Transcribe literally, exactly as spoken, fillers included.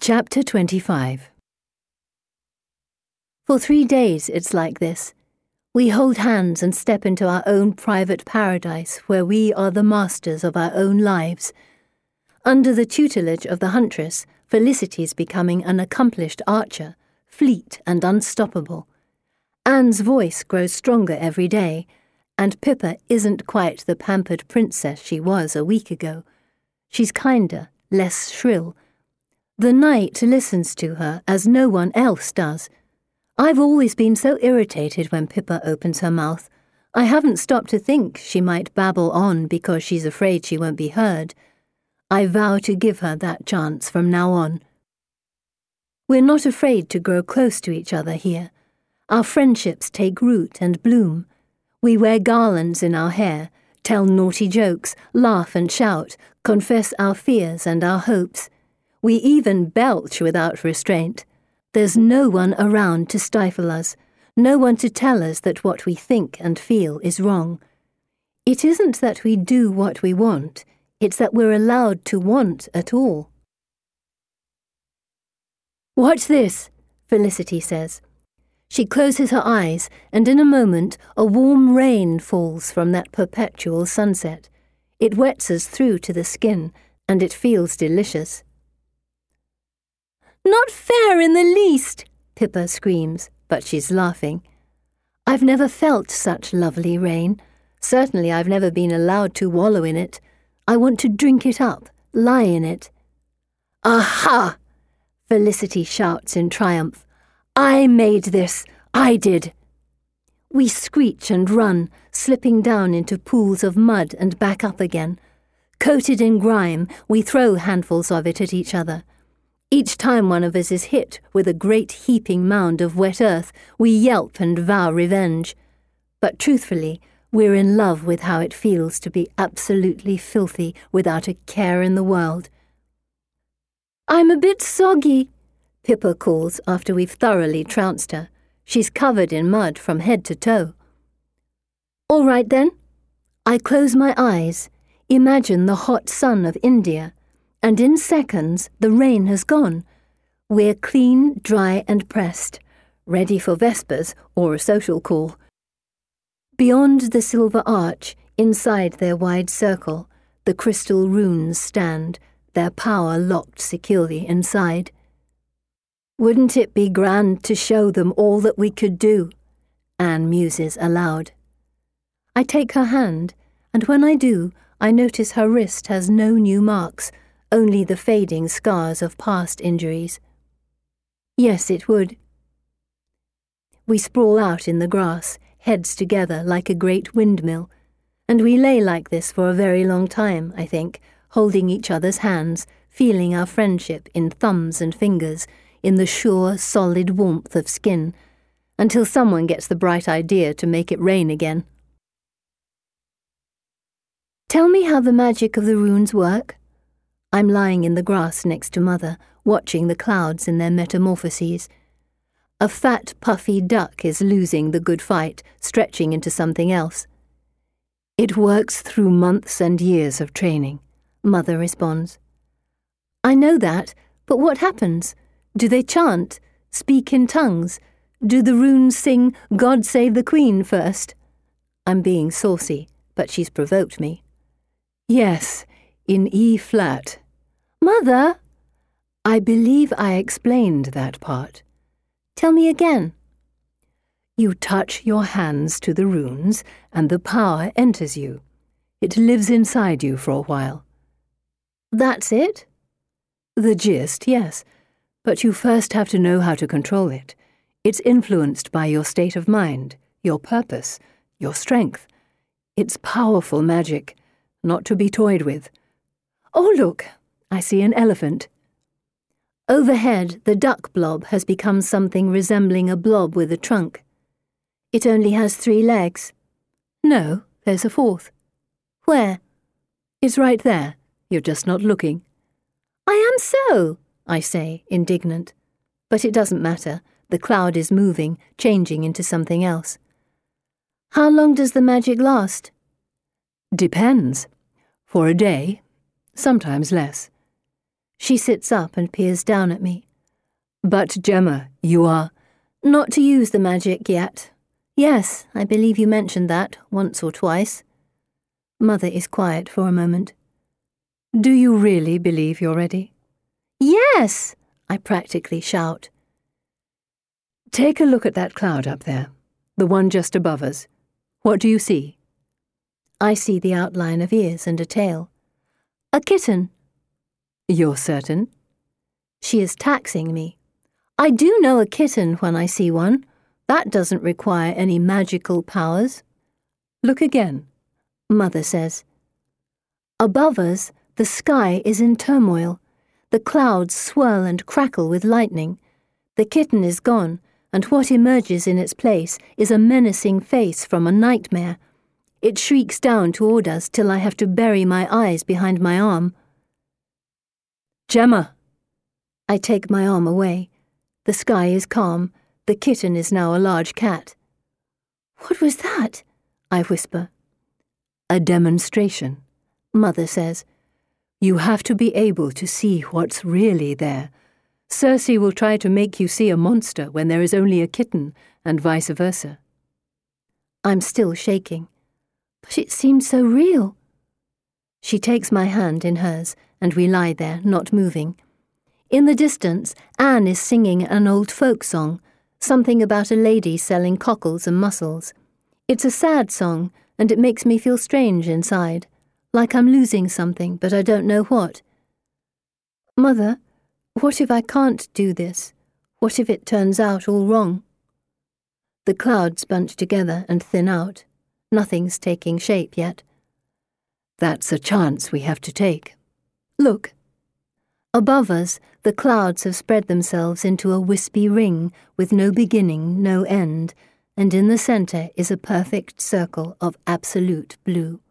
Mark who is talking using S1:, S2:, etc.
S1: Chapter twenty-five. For three days it's like this. We hold hands and step into our own private paradise where we are the masters of our own lives. Under the tutelage of the huntress, Felicity's becoming an accomplished archer, fleet and unstoppable. Anne's voice grows stronger every day, and Pippa isn't quite the pampered princess she was a week ago. She's kinder, less shrill. The night listens to her as no one else does. I've always been so irritated when Pippa opens her mouth. I haven't stopped to think she might babble on because she's afraid she won't be heard. I vow to give her that chance from now on. We're not afraid to grow close to each other here. Our friendships take root and bloom. We wear garlands in our hair, tell naughty jokes, laugh and shout, confess our fears and our hopes. We even belch without restraint. There's no one around to stifle us, no one to tell us that what we think and feel is wrong. It isn't that we do what we want, it's that we're allowed to want at all. "Watch this," Felicity says. She closes her eyes, and in a moment a warm rain falls from that perpetual sunset. It wets us through to the skin, and it feels delicious. "Not fair in the least," Pippa screams, but she's laughing. I've never felt such lovely rain. Certainly I've never been allowed to wallow in it. I want to drink it up, lie in it. "Aha!" Felicity shouts in triumph. "I made this. I did." We screech and run, slipping down into pools of mud and back up again. Coated in grime, we throw handfuls of it at each other. Each time one of us is hit with a great heaping mound of wet earth, we yelp and vow revenge. But truthfully, we're in love with how it feels to be absolutely filthy without a care in the world. "I'm a bit soggy," Pippa calls after we've thoroughly trounced her. She's covered in mud from head to toe. "All right then." I close my eyes, imagine the hot sun of India, and in seconds the rain has gone. We're clean, dry and pressed, ready for vespers or a social call. Beyond the silver arch, inside their wide circle, the crystal runes stand, their power locked securely inside. "Wouldn't it be grand to show them all that we could do?" Anne muses aloud. I take her hand, and when I do, I notice her wrist has no new marks, only the fading scars of past injuries. Yes, it would. We sprawl out in the grass, heads together like a great windmill, and we lay like this for a very long time, I think, holding each other's hands, feeling our friendship in thumbs and fingers, in the sure, solid warmth of skin, until someone gets the bright idea to make it rain again. "Tell me how the magic of the runes work." I'm lying in the grass next to Mother, watching the clouds in their metamorphoses. A fat, puffy duck is losing the good fight, stretching into something else. "It works through months and years of training," Mother responds. "I know that, but what happens? Do they chant, speak in tongues? Do the runes sing God Save the Queen first?" I'm being saucy, but she's provoked me. "Yes, in E flat." "Mother!" "I believe I explained that part." "Tell me again." "You touch your hands to the runes, and the power enters you. It lives inside you for a while." "That's it?" "The gist, yes. But you first have to know how to control it. It's influenced by your state of mind, your purpose, your strength. It's powerful magic, not to be toyed with. Oh, look, I see an elephant." Overhead, the duck blob has become something resembling a blob with a trunk. "It only has three legs." "No, there's a fourth." "Where?" "It's right there. You're just not looking." "I am so," I say, indignant. But it doesn't matter. The cloud is moving, changing into something else. "How long does the magic last?" "Depends. For a day, sometimes less." She sits up and peers down at me. But, Gemma, you are... Not to use the magic yet. Yes, I believe you mentioned that once or twice. Mother is quiet for a moment. Do you really believe you're ready? Yes, I practically shout. Take a look at that cloud up there, the one just above us. What do you see? I see the outline of ears and a tail. A kitten. You're certain? She is taxing me. I do know a kitten when I see one. That doesn't require any magical powers. Look again, Mother says. Above us, the sky is in turmoil. The clouds swirl and crackle with lightning. The kitten is gone, and what emerges in its place is a menacing face from a nightmare. It shrieks down toward us till I have to bury my eyes behind my arm. Gemma! I take my arm away. The sky is calm. The kitten is now a large cat. What was that? I whisper. A demonstration, Mother says. You have to be able to see what's really there. Circe will try to make you see a monster when there is only a kitten, and vice versa. I'm still shaking. But it seems so real. She takes my hand in hers, and we lie there, not moving. In the distance, Anne is singing an old folk song, something about a lady selling cockles and mussels. It's a sad song, and it makes me feel strange inside, like I'm losing something, but I don't know what. Mother, what if I can't do this? What if it turns out all wrong? The clouds bunch together and thin out. Nothing's taking shape yet. That's a chance we have to take. Look. Above us, the clouds have spread themselves into a wispy ring with no beginning, no end, and in the centre is a perfect circle of absolute blue.